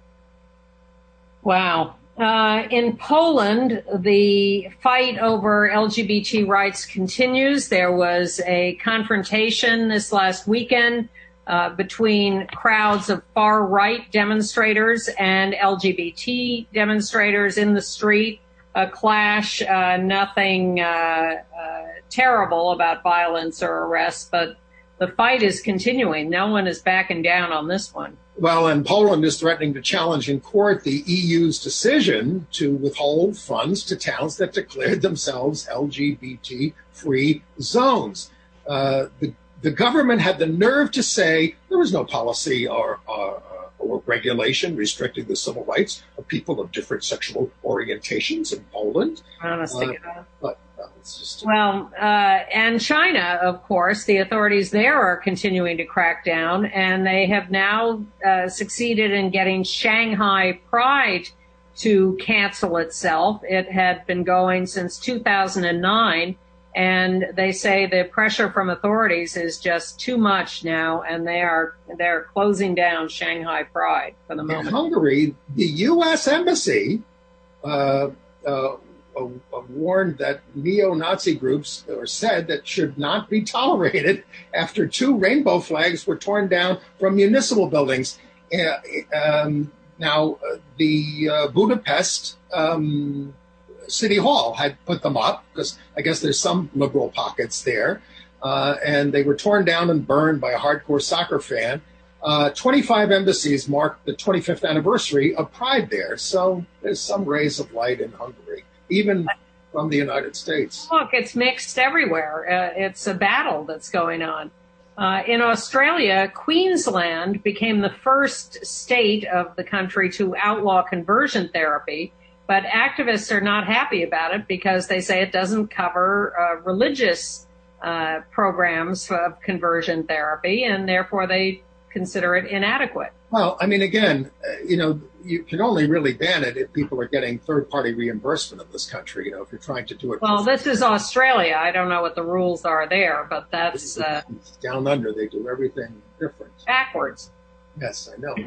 Wow. Uh, in Poland, the fight over L G B T rights continues. There was a confrontation this last weekend uh, between crowds of far-right demonstrators and L G B T demonstrators in the street. A clash, uh, nothing uh, uh, terrible about violence or arrests, but the fight is continuing. No one is backing down on this one. Well, and Poland is threatening to challenge in court the E U's decision to withhold funds to towns that declared themselves L G B T-free zones. Uh, the, the government had the nerve to say there was no policy or, or, or regulation restricting the civil rights of people of different sexual orientations in Poland. Honestly, uh, but well, it's just well, uh, and China, of course, the authorities there are continuing to crack down, and they have now uh, succeeded in getting Shanghai Pride to cancel itself. It had been going since two thousand nine. And they say the pressure from authorities is just too much now, and they are they're closing down Shanghai Pride for the moment. In Hungary, the U S Embassy uh, uh, uh, warned that neo-Nazi groups, or said that should not be tolerated after two rainbow flags were torn down from municipal buildings. Uh, um, now, uh, the uh, Budapest Um, City Hall had put them up because I guess there's some liberal pockets there. Uh, and they were torn down and burned by a hardcore soccer fan. Uh, twenty-five embassies marked the twenty-fifth anniversary of Pride there. So there's some rays of light in Hungary, even from the United States. Look, it's mixed everywhere. Uh, it's a battle that's going on. Uh, in Australia, Queensland became the first state of the country to outlaw conversion therapy. But activists are not happy about it because they say it doesn't cover uh, religious uh, programs of conversion therapy, and therefore they consider it inadequate. Well, I mean, again, uh, you know, you can only really ban it if people are getting third-party reimbursement in this country, you know, if you're trying to do it. Well, this is Australia. I don't know what the rules are there, but that's... Uh, down under, they do everything different. Backwards. Yes, I know.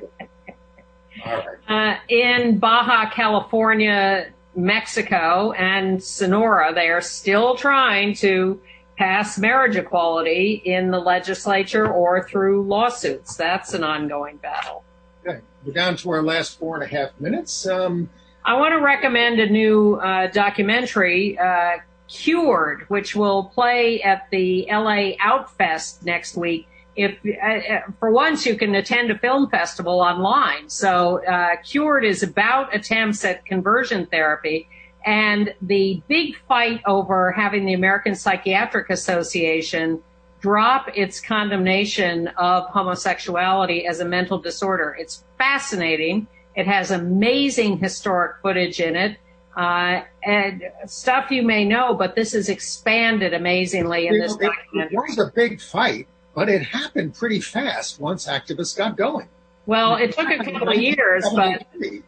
All right. Uh, in Baja California, Mexico, and Sonora, they are still trying to pass marriage equality in the legislature or through lawsuits. That's an ongoing battle. Okay. We're down to our last four and a half minutes. Um, I want to recommend a new uh, documentary, uh, Cured, which will play at the L A Outfest next week. If uh, for once you can attend a film festival online. So uh, Cured is about attempts at conversion therapy, and the big fight over having the American Psychiatric Association drop its condemnation of homosexuality as a mental disorder. It's fascinating. It has amazing historic footage in it, uh, and stuff you may know, but this is expanded amazingly in this it, documentary. It was a big fight. But it happened pretty fast once activists got going. Well, it took a couple of years, but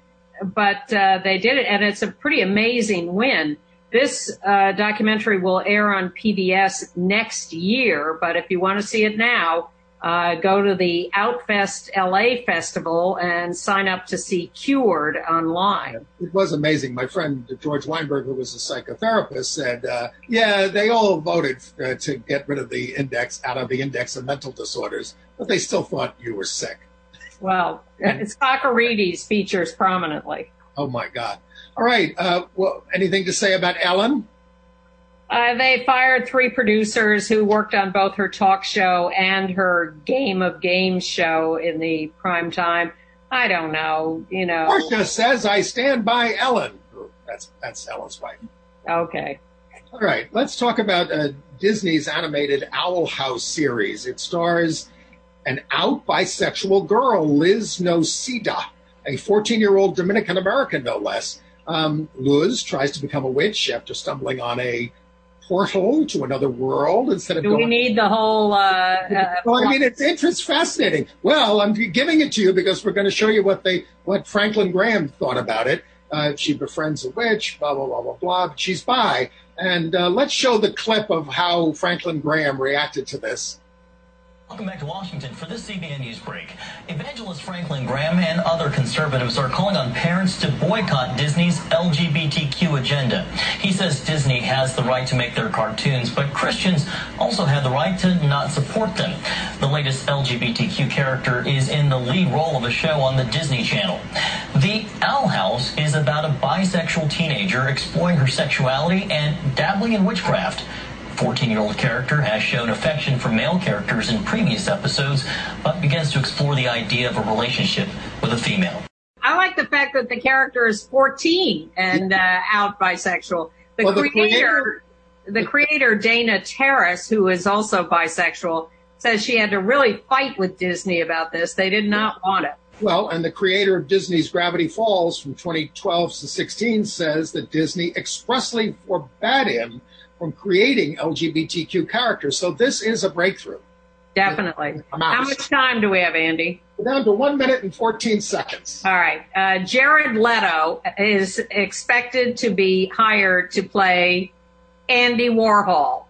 but uh, they did it, and it's a pretty amazing win. This uh, documentary will air on P B S next year, but if you want to see it now, Uh, go to the Outfest L A Festival and sign up to see Cured online. It was amazing. My friend George Weinberg, who was a psychotherapist, said, uh, yeah, they all voted uh, to get rid of the index, out of the index of mental disorders, but they still thought you were sick. Well, Socarides features prominently. Oh, my God. All right. Uh, well, anything to say about Ellen? Uh, they fired three producers who worked on both her talk show and her Game of Games show in the prime time. I don't know, you know. Portia says, I stand by Ellen. That's that's Ellen's wife. Okay. All right. Let's talk about uh, Disney's animated Owl House series. It stars an out bisexual girl, Liz Noceda, a fourteen-year-old Dominican-American, no less. Um, Luz tries to become a witch after stumbling on a portal to another world instead of Do going... we need the whole... Uh, uh, well, I mean, it's, it's fascinating. Well, I'm giving it to you because we're going to show you what they, what Franklin Graham thought about it. Uh, she befriends a witch, blah, blah, blah, blah, blah. She's bi. And uh, let's show the clip of how Franklin Graham reacted to this. Welcome back to Washington for this C B N News break. Evangelist Franklin Graham and other conservatives are calling on parents to boycott Disney's L G B T Q agenda. He says Disney has the right to make their cartoons, but Christians also have the right to not support them. The latest L G B T Q character is in the lead role of a show on the Disney Channel. The Owl House is about a bisexual teenager exploring her sexuality and dabbling in witchcraft. fourteen-year-old character has shown affection for male characters in previous episodes, but begins to explore the idea of a relationship with a female. I like the fact that the character is fourteen and uh, out bisexual. The, well, the creator, creator, the creator Dana Terrace, who is also bisexual, says she had to really fight with Disney about this. They did not want it. Well, and the creator of Disney's Gravity Falls from twenty twelve to sixteen says that Disney expressly forbade him from creating L G B T Q characters. So this is a breakthrough. Definitely. How much time do we have, Andy? We're down to one minute and fourteen seconds. All right. Uh, Jared Leto is expected to be hired to play Andy Warhol.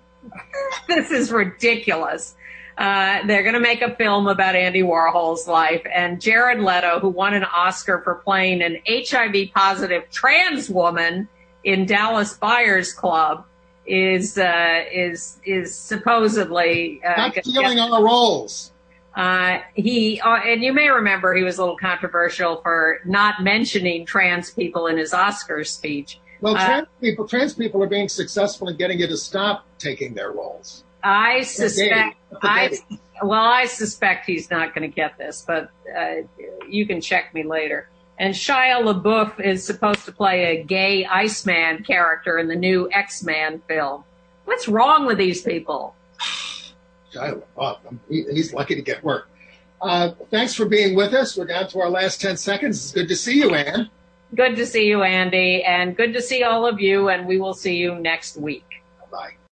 This is ridiculous. Uh, they're going to make a film about Andy Warhol's life, and Jared Leto, who won an Oscar for playing an H I V positive trans woman in Dallas Buyers Club, is uh, is is supposedly uh, not stealing our roles. Uh, he uh, and you may remember he was a little controversial for not mentioning trans people in his Oscar speech. Well, uh, trans people trans people are being successful in getting you to stop taking their roles. I suspect. I well, I suspect he's not going to get this, but uh, you can check me later. And Shia LaBeouf is supposed to play a gay Iceman character in the new X-Men film. What's wrong with these people? Shia LaBeouf, he, he's lucky to get work. Uh, thanks for being with us. We're down to our last ten seconds. It's good to see you, Ann. Good to see you, Andy, and good to see all of you, and we will see you next week. Bye-bye.